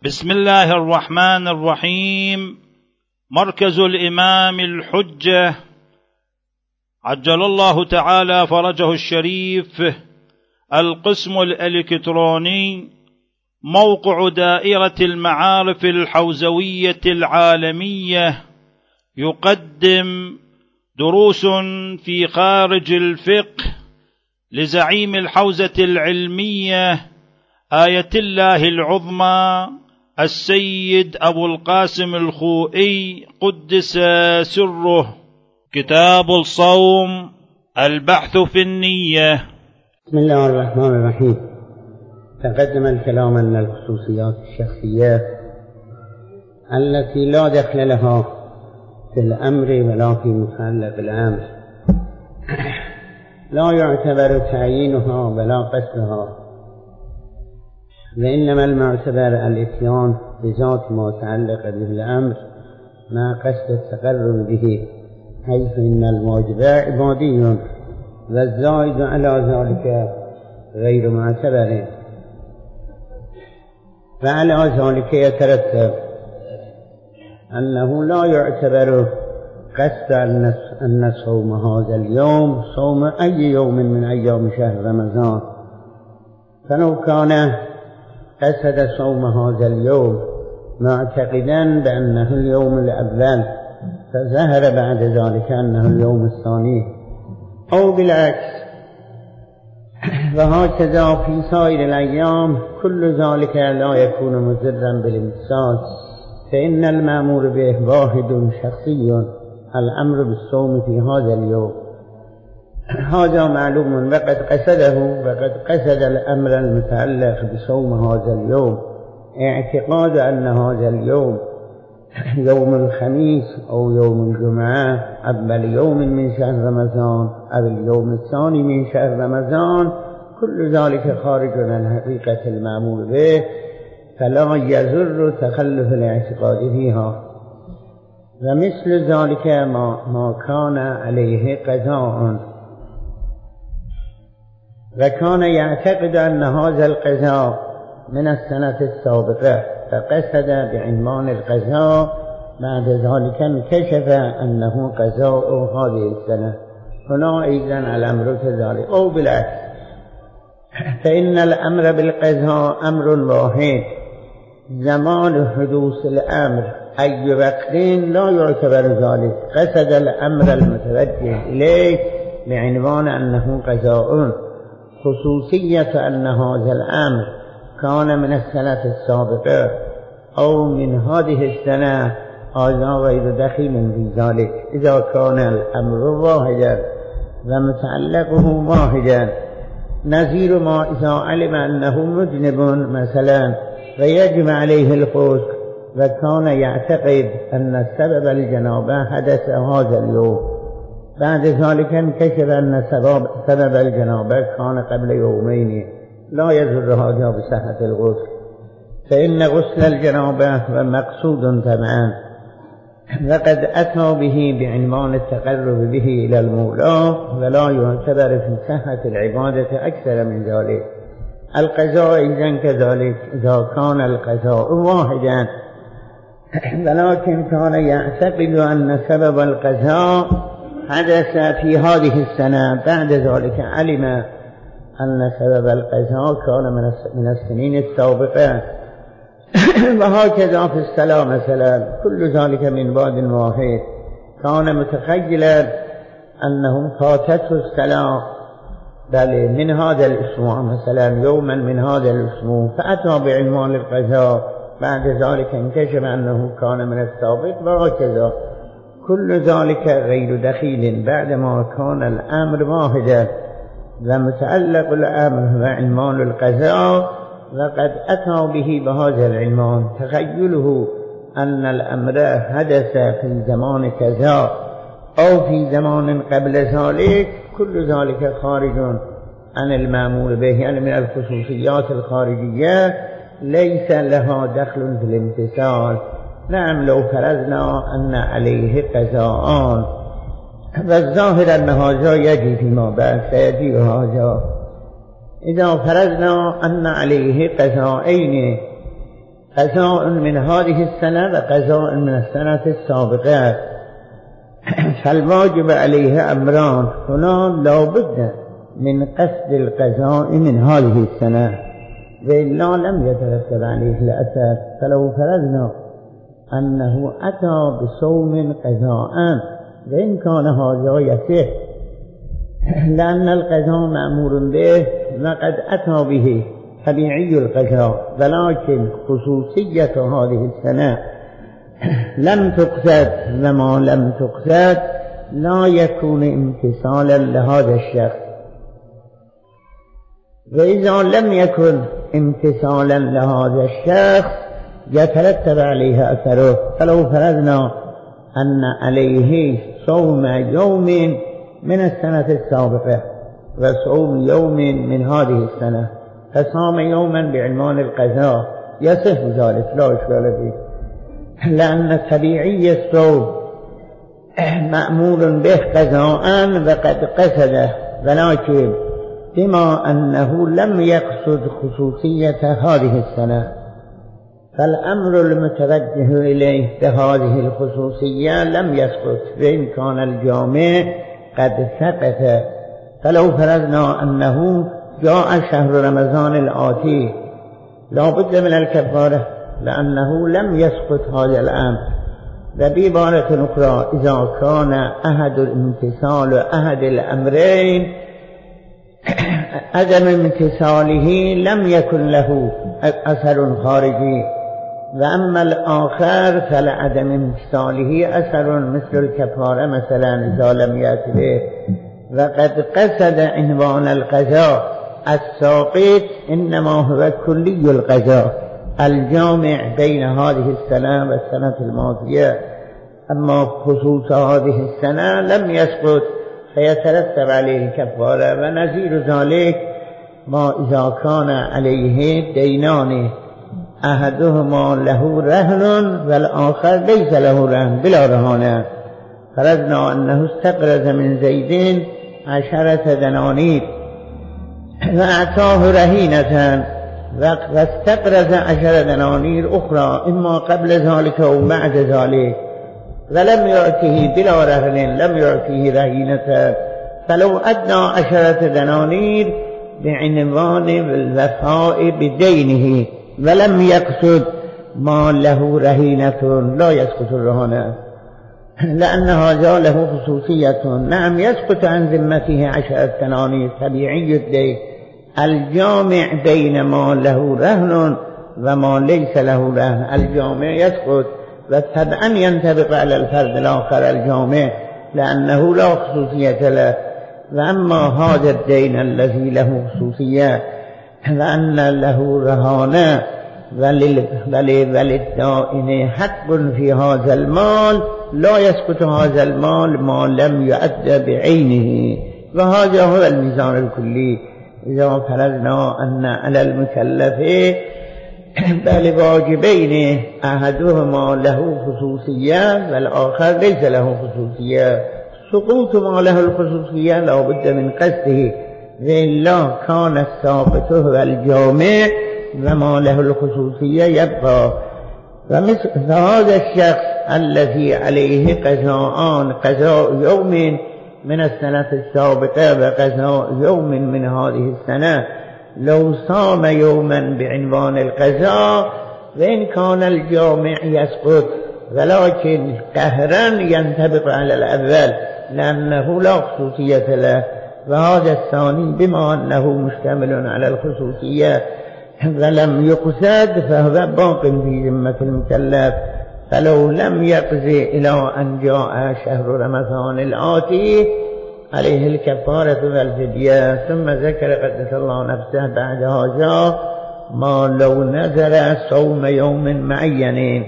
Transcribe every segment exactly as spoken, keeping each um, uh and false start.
بسم الله الرحمن الرحيم. مركز الإمام الحجة عجل الله تعالى فرجه الشريف، القسم الإلكتروني، موقع دائرة المعارف الحوزوية العالمية، يقدم دروس في خارج الفقه لزعيم الحوزة العلمية آية الله العظمى السيد أبو القاسم الخوئي قدس سره. كتاب الصوم، البحث في النية. بسم الله الرحمن الرحيم. تقدم الكلام أن الخصوصيات الشخصية التي لا دخل لها في الأمر ولا في متعلق الأمر لا يعتبر تعيينها ولا قصدها، وإنما المعتبر الإتيان بذات ما تعلق به الأمر مع قصد التقرب به، حيث إن الواجب عبادي والزائد على ذلك غير معتبر. فعلى ذلك يترتب أنه لا يعتبر قصد أن صوم هذا اليوم صوم أي يوم من أيام شهر رمضان، فلو كان قصد صوم هذا اليوم معتقدا بأنه اليوم الأول فظهر بعد ذلك أنه اليوم الثاني، أو بالعكس، وهكذا في سائر الأيام، كل ذلك لا يكون مضرا بالامتثال، فإن المأمور به واحد شخصي، الأمر بالصوم في هذا اليوم. هذا معلوم وقد قصده، وقد قصد الأمر المتعلق بصوم هذا اليوم اعتقاد أن هذا اليوم يوم الخميس أو يوم الجمعة، أول يوم من شهر رمضان أو اليوم الثاني من شهر رمضان، كل ذلك خارج عن حقيقة المأمور به، فلا يضر تخلف الاعتقاد فيها. ومثل ذلك ما, ما كان عليه قضاء، وكان يعتقد أن هذا القضاء من السنة السابقة فقصد بعنوان القضاء، بعد ذلك انكشف أنه قضاء هذه السنة، هنا أيضا الأمر كذلك، أو بالعكس، فإن الأمر بالقضاء أمر واحد، زمان حدوث الأمر أي وقت لا يعتبر ذلك، قصد الأمر المتوجه إليه بعنوان أنه قضاء. خصوصية أن هذا الأمر كان من السنة السابقة أو من هذه السنة هذا غير دخيل في ذلك، إذا كان الأمر واحدا ومتعلقه واحدا، نظير ما إذا علم أنه مذنب مثلا ويجب عليه الغسل، وكان يعتقد أن سبب الجنابة حدث هذا اليوم، بعد ذلك انكشف أن سبب, سبب الجنابة كان قبل يومين، لا يضر هذا بصحة الغسل، فإن غسل الجنابة ومقصود طبعا، وقد أتى به بعنوان التقرب به إلى المولى، ولا يعتبر في صحة العبادة أكثر من ذلك. القضاء إذن كذلك، إذا كان القضاء واحدا، ولكن كان يعتقد أن سبب القضاء حدث في هذه السنة، بعد ذلك علم أن سبب القضاء كان من السنين السابقة، وهكذا في الصلاة مثلا، كل ذلك من بعد واحد. كان متخيلا أنه فاتته الصلاة بل من هذا الأسبوع مثلا، يوما من هذا الأسبوع، فأتى بعنوان القضاء، بعد ذلك انكشف أنه كان من السابق، وهكذا كل ذلك غير دخيل بعدما كان الأمر واحدا ومتعلق الأمر وعنوان القضاء، وقد أتى به بهذا العنوان. تخيله أن الأمر حدث في زمان كذا أو في زمان قبل ذلك، كل ذلك خارج عن المأمور به، يعني من الخصوصيات الخارجية ليس لها دخل في الامتثال. نعم، لو فرضنا أن عليه قضاءان، والظاهر أن هذا يجي فيما بعد سيجي هذا، إذا فرضنا أن عليه قضاءين قضاء من هذه السنة وقضاء من السنة السابقة، فالواجب عليه أمران هنا لا بد من قصد القضاء من هذه السنة وإلا لم يترتب عليه الأثر. فلو فرضنا أنه أتى بصوم قضاء وإن كان هذا يصح لأن القضاء مأمور به وقد أتى به طبيعي القضاء، ولكن خصوصية هذه السنة لم تقصد، وما لم تقصد لا يكون امتثالا لهذا الشخص. وإذا لم يكن امتثالا لهذا الشخص يترتب عليه أثره. فلو فرضنا أن عليه صوم يوم من السنة السابقة وصوم يوم من هذه السنة، فصام يوما بعنوان القضاء يصح ذلك لا إشكال فيه، لأن طبيعي الصوم مأمور به قضاء وقد قصده، ولكن بما أنه لم يقصد خصوصية هذه السنة فالأمر المتوجه إليه بهذه الخصوصية لم يسقط وإن كان الجامع قد سقط. فلو فرضنا أنه جاء شهر رمضان الآتي لا بد من الكفارة لأنه لم يسقط هذا الأمر. وبعبارة أخرى إذا كان أحد الامتثال أحد الأمرين عدم امتثاله لم يكن له أثر خارجي، وأما الآخر فلعدم امتثاله أثر مثل الكفارة مثلا إذا لم يأت به. وقد قصد عنوان القضاء الساقط إنما هو كلي القضاء الجامع بين هذه السنة والسنة الماضية، أما خصوص هذه السنة لم يسقط فيترتب عليه الكفارة. ونظير ذلك ما إذا كان عليه دينان أحدهما له رهن والآخر ليس له رهن بلا رهانة، فرضنا أنه استقرض من زيد عشرة دنانير وأعطاه رهينة واستقرض عشرة دنانير أخرى إما قبل ذلك أو بعد ذلك ولم يعطيه بلا رهن لم يعطيه رهينة، فلو أدنى عشرة دنانير بعنوان الوفاء بدينه ولم يقصد ما له رهينة لا يسقط الرهانة، لأن هذا له خصوصية. نعم يسقط عن ذمته عشرة دنانير طبيعي الدين الجامع بين ما له رهن وما ليس له رهن، الجامع يسقط وطبعا ينطبق على الفرد الآخر الجامع لأنه لا خصوصية له. وأما هذا الدين الذي له خصوصية وأن له رهانة وللدائن حق في هذا المال لا يسقط هذا المال ما لم يؤد بعينه، وهذا هو الميزان الكلي. إذا فرضنا أن على المكلف بل واجبين أحدهما له خصوصية والآخر ليس له خصوصية، سقوط ما له الخصوصية لا بد من قصده، وإلا كان الساقط هو الجامع وما له الخصوصية يبقى. ومثل هذا الشخص الذي عليه قضاءان قضاء يوم من السنة السابقة وقضاء يوم من هذه السنة لو صام يوما بعنوان القضاء وإن كان الجامع يسقط ولكن قهرا ينطبق على الأول لأنه لا خصوصية له، وهذا الثاني بما أنه مشتمل على الخصوصية ولم يقصد فهو باق في ذمة المكلف. فلو لم يقضي إلى أن جاء شهر رمضان الآتي عليه الكفارة والفدية. ثم ذكر قدس الله نفسه بعد هذا ما لو نذر صوم يوم معين.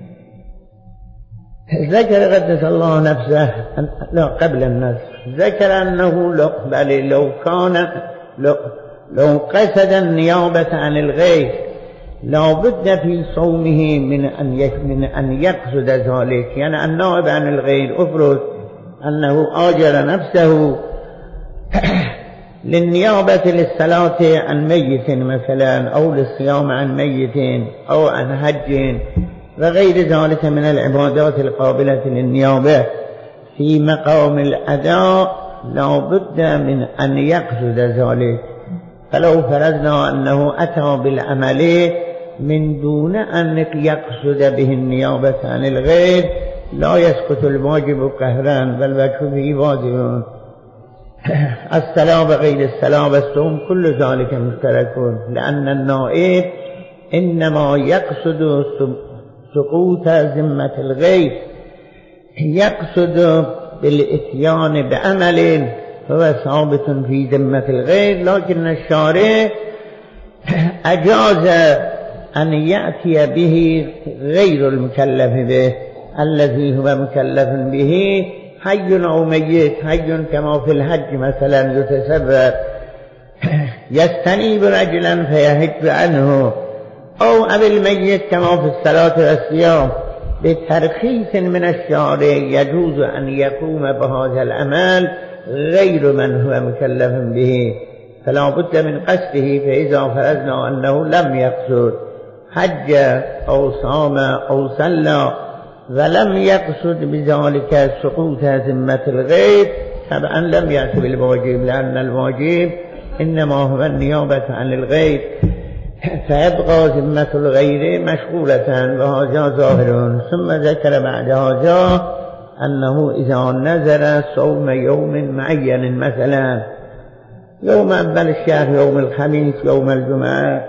ذكر قدس الله نفسه لا قبل النذر ذكر أنه لو, بل لو كان لو, لو قصد النيابة عن الغير لا بد في صومه من أن من أن يقصد ذلك، يعني النائب عن الغير أفرض أنه آجر نفسه للنيابة للصلاة عن ميت مثلا، أو للصيام عن ميت، أو عن حج وغير ذلك من العبادات القابلة للنيابة في مقام الأداء، لا بد من أن يقصد ذلك. فلو فرضنا أنه أتى بالعمل من دون أن يقصد به النيابة عن الغير لا يسقط الواجب قهرا، بل وجهه واجب. الصلاة بغير الصلاة والصوم كل ذلك مشترك، لأن النائب إنما يقصد سقوط ذمة الغير، يقصد بالإتيان بعمل هو ثابت في ذمة الغير، لكن الشارع أجاز أن يأتي به غير المكلف به الذي هو مكلف به، حي أو ميت. حي كما في الحج مثلا يتسبب يستنيب رجلا فيحج عنه، أو أبي الميت كما في الصلاة والصيام. بترخيص من الشارع يجوز أن يقوم بهذا العمل غير من هو مكلف به، فلا بد من قصده. فإذا فرضنا أنه لم يقصد حج أو صام أو صلى ولم يقصد بذلك سقوط ذمة الغير، طبعا لم يأتي بالواجب، لأن الواجب إنما هو النيابة عن الغير، فيبقى ذمة الغير مشغولة، وهذا ظاهر. ثم ذكر بعد هذا أنه إذا نذر صوم يوم معين مثلا يوم أول الشهر، يوم الخميس، يوم الجمعة،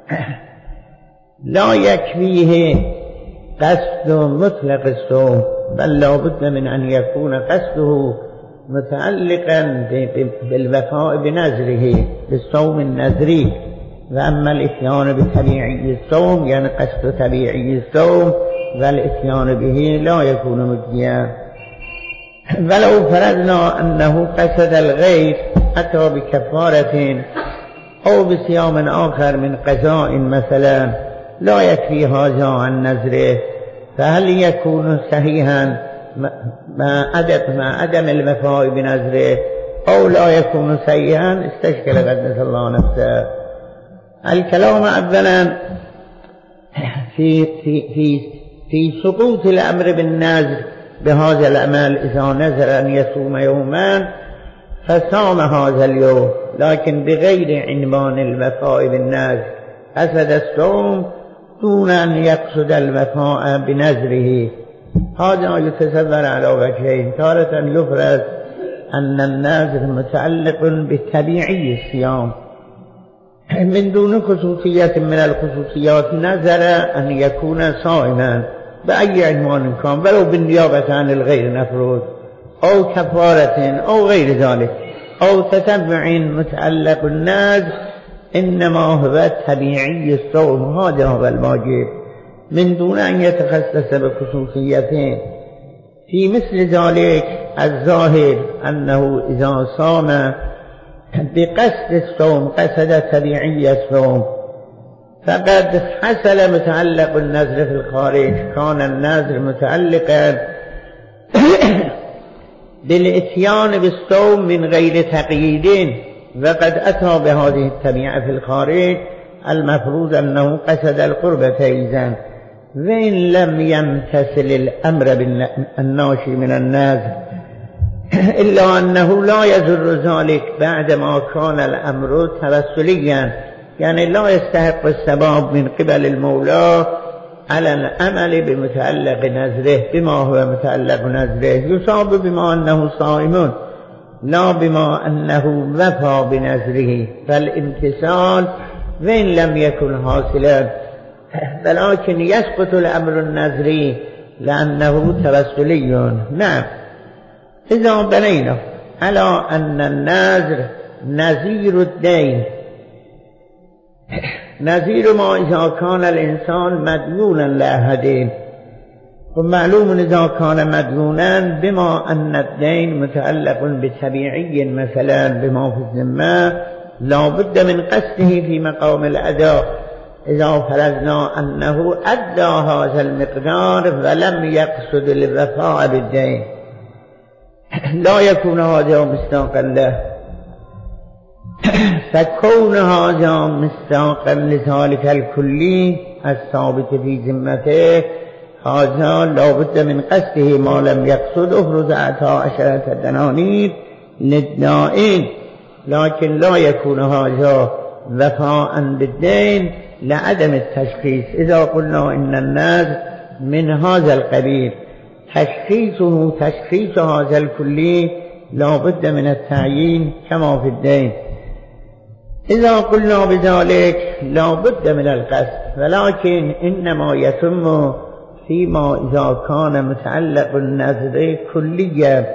لا يكفيه قصد مطلق الصوم، بل لا بد من أن يكون قصده متعلقا بالوفاء بنذره، بالصوم النذري. وأما الإتيان بطبيعي الصوم يعني قصد طبيعي الصوم، والإتيان به لا يكون مجزيا. ولو فرضنا أنه قصد الغير أتى بكفارة أو بصيام آخر من قضاء مثلا لا يكفي هذا عن نذره، فهل يكون صحيحا مع عدم مع عدم الوفاء بنذره أو لا يكون صحيحا؟ استشكل قدس الله نفسه. الكلام أولا في في في في سقوط الأمر بالنذر بهذا العمل. إذا نذر أن يصوم يوما فصام هذا اليوم، لكن بغير عنوان الوفاء بالنذر، قصد الصوم دون أن يقصد الوفاء بنذره. هذا يتصور على وجهين: تارة يفرض أن النذر متعلق بطبيعي الصيام من دون خصوصية من الخصوصيات، نذر أن يكون صائما بأي عنوان كان، ولو بالنيابة عن الغير نفرض، أو كفارة أو غير ذلك، أو تتبع متعلق النذر إنما هو طبيعي الصوم، هذا هو الواجب من دون أن يتخصص بخصوصيتين. في مثل ذلك الظاهر أنه إذا صام بقصد الصوم قصد طبيعي الصوم فقد حصل متعلق النذر في الخارج، كان النذر متعلقا بالإتيان بالصوم من غير تقييد، وقد أتى بهذه الطبيعة في الخارج، المفروض أنه قصد القربة إذن، وإن لم يمتثل الأمر بالناشي من النذر، إلا أنه لا يضر ذلك بعدما كان الأمر توسليا، يعني لا يستحق الثواب من قبل المولى على العمل بمتعلق نذره، بما هو متعلق نذره، يصاب بما أنه صائم لا بما أنه وفى بنذره، فالامتثال وإن لم يكن حاصلا، ولكن يسقط الأمر النذري لأنه توسلي. نعم، إذا بنينا على أن النذر نذير الدين، نذير ما إذا كان الإنسان مديونا لأحد، ومعلوم إذا كان مديونا بما أن الدين متعلق بطبيعي مثلا بما في الذمة، لا بد من قصده في مقام الأداء. إذا فرضنا أنه أدى هذا المقدار ولم يقصد الوفاء بالدين لا يكون هذا مستحقا له. فكون هذا مصداقا لذلك الكلي الثابت في ذمته هذا لابد من قصده ما لم يقصد افرز عطاء عشرة دنانير للدائن، لكن لا يكون هذا وفاء بالدين لعدم التشخيص. إذا قلنا إن النذر من هذا القبيل تشخيصه تشخيص هذا الكلي لا بد من التعيين كما في الدين. إذا قلنا بذلك لا بد من القصد، ولكن إنما يتم فيما إذا كان متعلق النذر كليا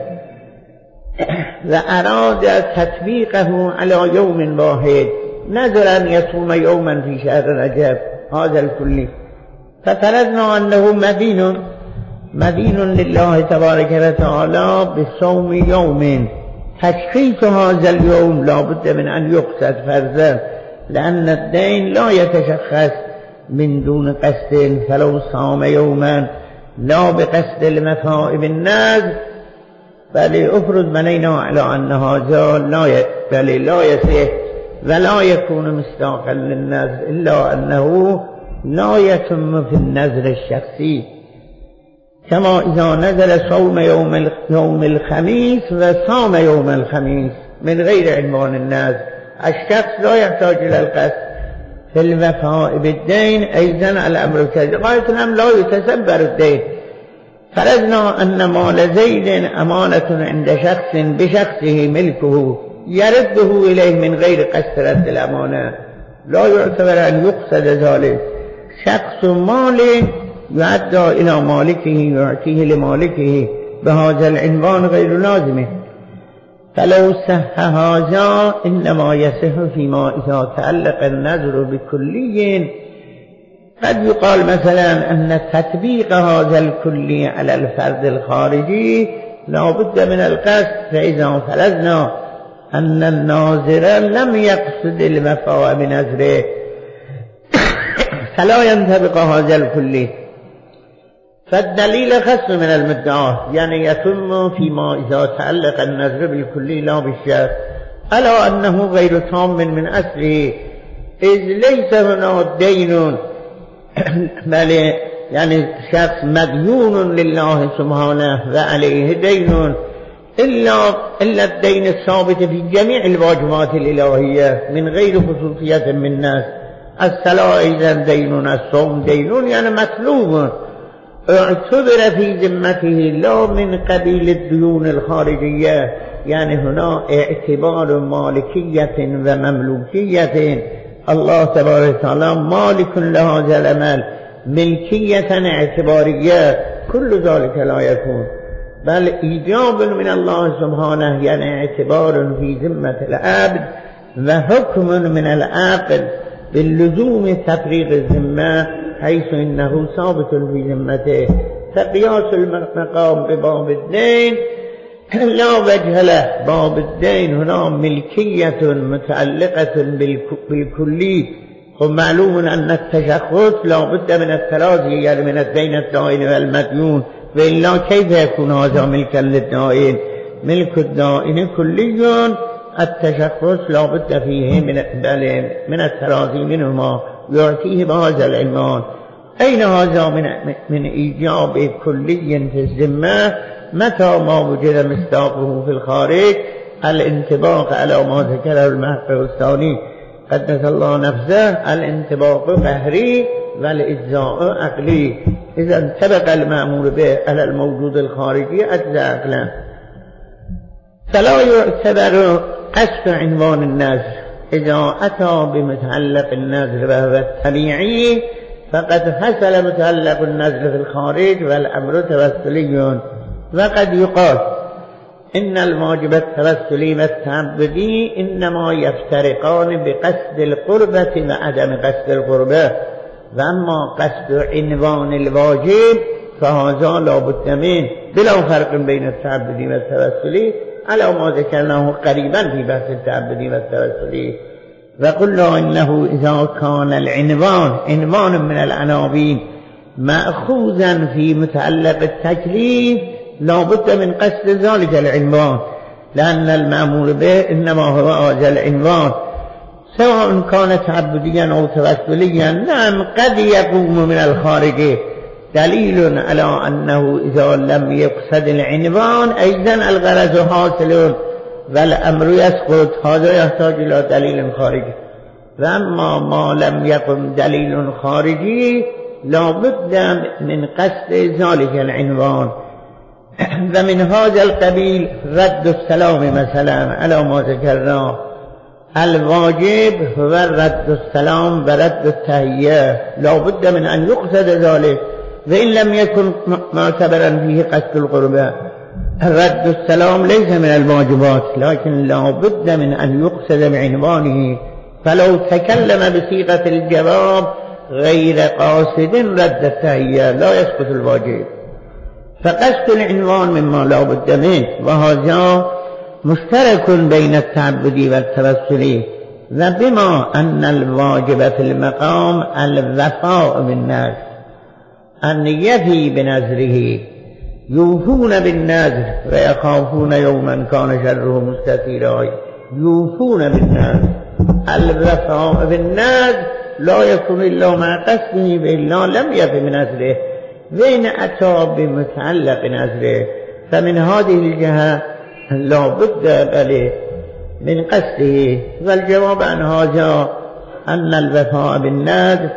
وأراد تطبيقه على يوم واحد، نذر أن يصوم يوما في شهر رجب هذا الكلي، ففرضنا أنه مدين مدين لله تبارك وتعالى بصوم يوم، تشخيص هذا اليوم لا بد من أن يقصد فرضا، لأن الدين لا يتشخص من دون قصد، فلو صام يوما لا بقصد المفاء بالنذر بل أفرض بنينا على أن هذا لا بل لا يصح ولا يكون مصداقا للنذر، إلا أنه لا يتم في النذر الشخصي، كما إذا نزل صوم يوم يوم الخميس وصام يوم الخميس من غير عنوان النذر، الشخص لا يحتاج إلى القصد. في الوفاء بالدين أيضا الأمر كذلك، غاية الأمر لا يتسبر الدين. فرضنا أن مال زيد أمانة عند شخص بشخصه ملكه يرده إليه من غير قصد رد الأمانة، لا يعتبر أن يقصد ذلك، شخص مال يعدى إلى مالكه يعطيه لمالكه بهذا العنوان غير لازمه. فلو صح هذا إنما يصح فيما إذا تعلق النذر بكلي. قد يقال مثلا أن تطبيق هذا الكلي على الفرد الخارجي لا بد من القصد، فإذا فرضنا أن الناظر لم يقصد المفاء بنذره فلا ينطبق هذا الكلي. فالدليل خص من المدعى، يعني يتم فيما إذا تعلق النذر بالكلي لا بالشرط، ألا أنه غير تام من أصله، إذ ليس هنا دين بل يعني شخص مديون لله سبحانه وعليه دين، إلا, إلا الدين الثابت في جميع الواجبات الإلهية من غير خصوصية من الناس. الصلاة أيضا دين، الصوم دين، يعني مطلوب اعتبر في ذمته لا من قبيل الديون الخارجية، يعني هنا اعتبار مالكية ومملوكية. الله تبارك وتعالى مالك لهذا الأمل ملكية اعتبارية، كل ذلك لا يكون، بل إيجاب من الله سبحانه يعني اعتبار في ذمة العبد وحكم من العاقل باللزوم تفريغ الذمة حيث إنه ثابت في ذمته. فقياس المقام بباب الدين لا وجه له، باب الدين هنا ملكية متعلقة بالكلي، ومعلوم أن التشخص لا بد من التراضي يعني من الدين الدائن والمديون، وإلا كيف يكون هذا ملكا للدائن؟ ملك الدائن كلي، التشخص لا بد فيه من من التراضي منهما يعطيه بهذا العنوان. أين هذا من, من إيجاب كلي في الذمة متى ما وجد مصداقه في الخارج؟ الانطباق على ما ذكره المحقق الثاني قدس الله نفسه، الانطباق قهري والإجزاء عقلي. إذا انطبق المأمور به على الموجود الخارجي أجزاء عقلا، فلا يعتبر قصد عنوان النذر إذا أتى بمتعلق النذر وهو الطبيعي، فقد حصل متعلق النذر في الخارج والأمر توسلي. وقد يقال إن الواجب التوسلي والتعبدي إنما يفترقان بقصد القربة وعدم قصد القربة، وأما قصد عنوان الواجب فهذا لا بد منه بلا فرق بين التعبدي والتوسلي على ما ذكرناه قريبا في بحث التعبدي والتوسلي. وقلنا إنه إذا كان العنوان عنوان من العناوين مأخوذا في متعلق التكليف لا بد من قصد ذلك العنوان، لأن المأمور به إنما هو هذا العنوان سواء كان تعبديا أو توسليا. نعم قد يقوم من الخارج دليل على أنه إذا لم يقصد العنوان أيضا الغرض حاصل والأمر يسقط، هذا يحتاج إلى دليل خارجي. وأما ما لم يقم دليل خارجي لا بد من قصد ذلك العنوان. ومن هذا القبيل رد السلام مثلا على ما ذكرناه. الواجب هو رد السلام ورد التحية، لا بد من أن يقصد ذلك، وإن لم يكن معتبرا فيه قصد القربة. رد السلام ليس من الواجبات، لكن لا بد من أن يقصد بعنوانه، فلو تكلم بصيغة الجواب غير قاصد رد التحية لا يسقط الواجب. فقصد العنوان مما لا بد منه، وهذا مشترك بين التعبد والتوسل. وبما أن الواجب في المقام الوفاء بالنذر، أن يفي بنذره، يوفون بالنذر ويخافون يوما كان شره مستطيرا. يوفون بالنذر، الوفاء بالنذر لا يكون إلا مع قصده بإلا لم يفي بنذره، وإن أتى بمتعلق نذره. فمن هذه الجهة لا بد بل من قصده. والجواب عن هذا أن الوفاء بالنذر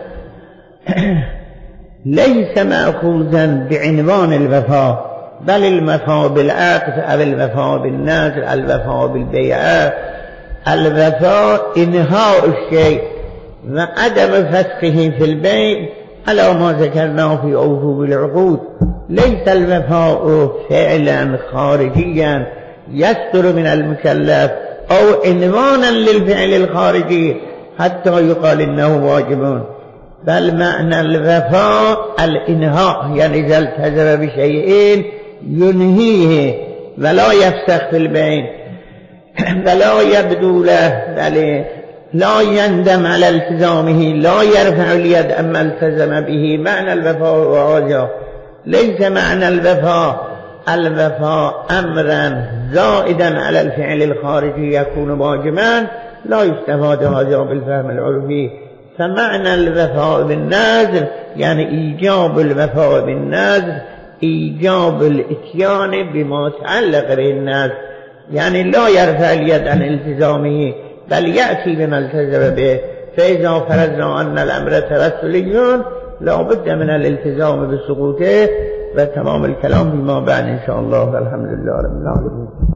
ليس مأخوذا بعنوان الوفاء، بل الوفاء بالعقد أو الوفاء بالنذر، الوفاء بالبيعة. الوفاء إنهاء الشيء وعدم فسخه في البيع على ما ذكرناه في أوفوا بالعقود. ليس الوفاء فعلا خارجيا يصدر من المكلف أو عنوانا للفعل الخارجي حتى يقال إنه واجب، بل معنى الوفاء الإنهاء، يعني إذا التزم بشيء ينهيه ولا يفسخ في البين ولا يبدو له، بل لا يندم على التزامه، لا يرفع اليد أما التزم به. معنى الوفاء وهذا ليس معنى الوفاء الوفاء أمرا زائدا على الفعل الخارجي يكون واجبا، لا يستفاد هذا بالفهم العرفي. فمعنى الوفاء بالنذر يعني إيجاب الوفاء بالنذر، إيجاب الإتيان بما تعلق به النذر، يعني لا يرفع اليد عن التزامه بل يأتي بما التزم به. فإذا فرضنا أن الأمر توسلي لا بد من الالتزام بسقوطه وتمام الكلام بما بعد إن شاء الله. والحمد لله رب العالمين.